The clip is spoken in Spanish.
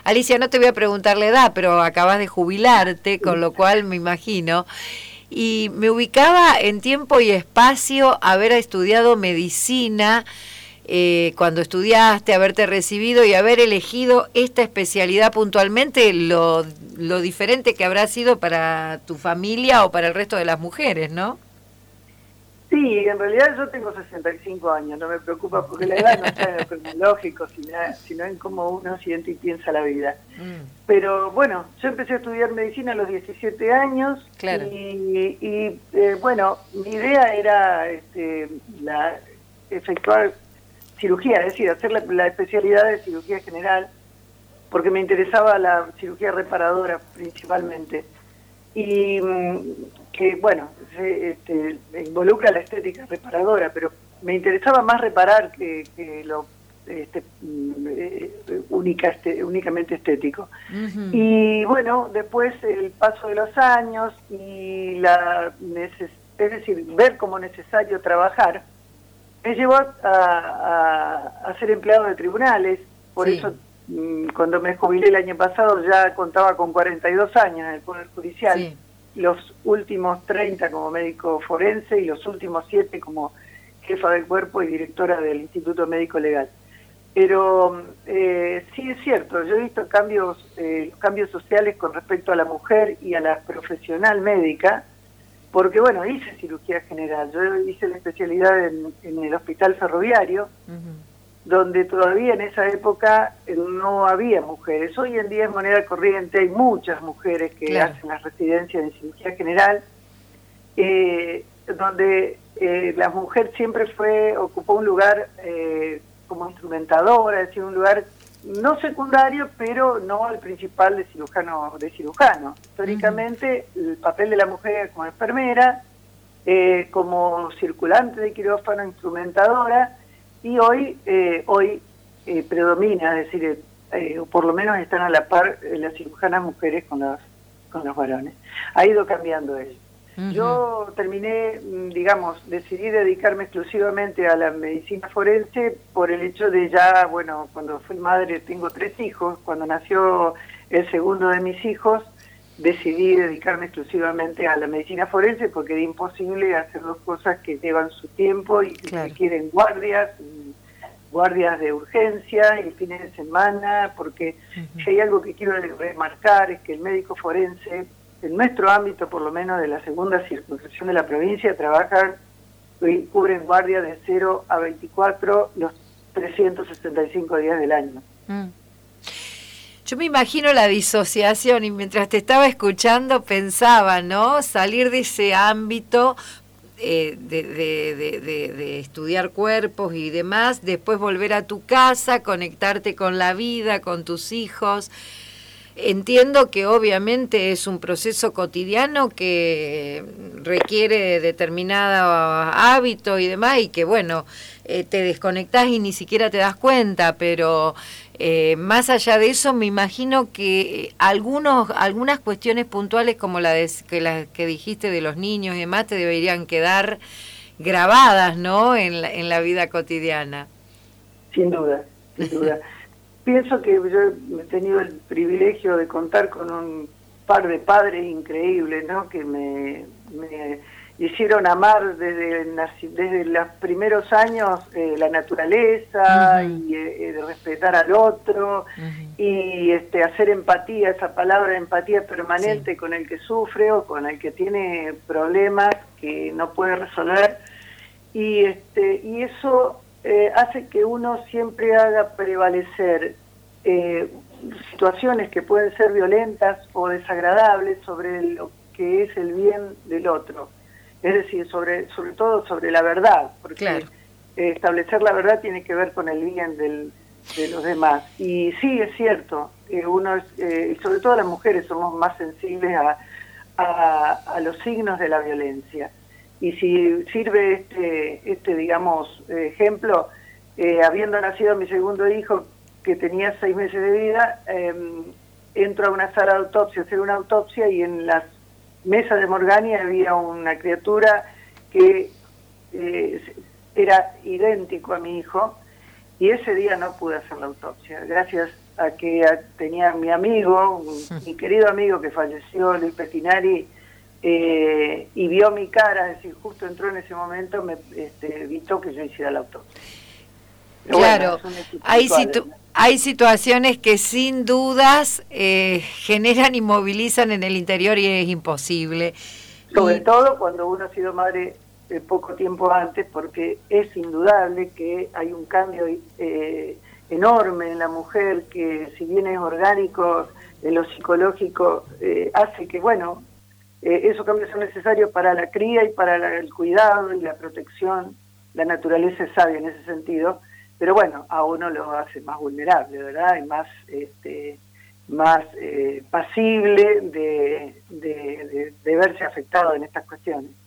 Alicia, no te voy a preguntar la edad, pero acabas de jubilarte, con lo cual me imagino. Y me ubicaba en tiempo y espacio haber estudiado medicina, cuando estudiaste, haberte recibido y haber elegido esta especialidad puntualmente, lo diferente que habrá sido para tu familia o para el resto de las mujeres, ¿no? Sí, en realidad yo tengo 65 años, no me preocupa porque la edad no está en lo cronológico, sino en cómo uno siente y piensa la vida. Pero bueno, yo empecé a estudiar medicina a los 17 años. Claro. y bueno, mi idea era efectuar cirugía, es decir, hacer la especialidad de cirugía general, porque me interesaba la cirugía reparadora principalmente. Y que, bueno, involucra la estética reparadora, pero me interesaba más reparar que lo únicamente estético. Uh-huh. Y bueno, después el paso de los años y es decir, ver como necesario trabajar, me llevó a ser empleado de tribunales. Por eso cuando me jubilé el año pasado ya contaba con 42 años en el Poder Judicial, sí. Los últimos 30 como médico forense y los últimos 7 como jefa del cuerpo y directora del Instituto Médico Legal. Pero sí es cierto, yo he visto cambios sociales con respecto a la mujer y a la profesional médica, porque bueno, hice cirugía general, yo hice la especialidad en el Hospital Ferroviario, uh-huh. Donde todavía en esa época no había mujeres. Hoy en día es moneda corriente, hay muchas mujeres que claro. hacen las residencias en cirugía general, donde la mujer siempre ocupó un lugar como instrumentadora, es decir, un lugar no secundario, pero no el principal de cirujano. Históricamente, uh-huh. el papel de la mujer como enfermera, como circulante de quirófano, instrumentadora, y hoy predomina, es decir, por lo menos están a la par las cirujanas mujeres con los varones. Ha ido cambiando ello. Uh-huh. Yo terminé, decidí dedicarme exclusivamente a la medicina forense por el hecho de ya, bueno, cuando fui madre, tengo 3 hijos, cuando nació el segundo de mis hijos, decidí dedicarme exclusivamente a la medicina forense porque era imposible hacer 2 cosas que llevan su tiempo y que claro. requieren guardias de urgencia y fines de semana, porque uh-huh. si hay algo que quiero remarcar es que el médico forense, en nuestro ámbito por lo menos de la segunda circunscripción de la provincia, cubren guardia de 0 a 24 los 365 días del año. Yo me imagino la disociación y mientras te estaba escuchando pensaba, ¿no? Salir de ese ámbito de estudiar cuerpos y demás, después volver a tu casa, conectarte con la vida, con tus hijos. Entiendo que obviamente es un proceso cotidiano que requiere determinado hábito y demás y que bueno, te desconectás y ni siquiera te das cuenta, pero más allá de eso me imagino que algunas cuestiones puntuales como las que dijiste de los niños y demás te deberían quedar grabadas, ¿no? en la vida cotidiana. Sin duda, sin duda. Pienso que yo he tenido el privilegio de contar con un par de padres increíbles, ¿no? Que me hicieron amar desde los primeros años la naturaleza uh-huh. y de respetar al otro uh-huh. y hacer empatía, esa palabra empatía permanente sí. con el que sufre o con el que tiene problemas que no puede resolver y eso hace que uno siempre haga prevalecer situaciones que pueden ser violentas o desagradables sobre lo que es el bien del otro. Es decir, sobre todo sobre la verdad, porque claro. Establecer la verdad tiene que ver con el bien de los demás. Y sí, es cierto, sobre todo las mujeres somos más sensibles a los signos de la violencia. Y si sirve ejemplo, habiendo nacido mi segundo hijo, que tenía 6 meses de vida, entro a una sala de autopsia, a hacer una autopsia, y en las mesas de Morgani había una criatura que era idéntico a mi hijo, y ese día no pude hacer la autopsia. Gracias a que tenía mi amigo, mi querido amigo que falleció, Luis Pettinari, y vio mi cara, es decir, justo entró en ese momento, me evitó que yo hiciera el auto. Pero claro, bueno, hay situaciones que sin dudas generan y movilizan en el interior y es imposible. Sobre todo cuando uno ha sido madre poco tiempo antes, porque es indudable que hay un cambio enorme en la mujer, que si bien es orgánico, en lo psicológico, hace que, bueno, esos cambios son necesarios para la cría y para el cuidado y la protección. La naturaleza es sabia en ese sentido, pero bueno, a uno lo hace más vulnerable, ¿verdad? Y más pasible de verse afectado en estas cuestiones.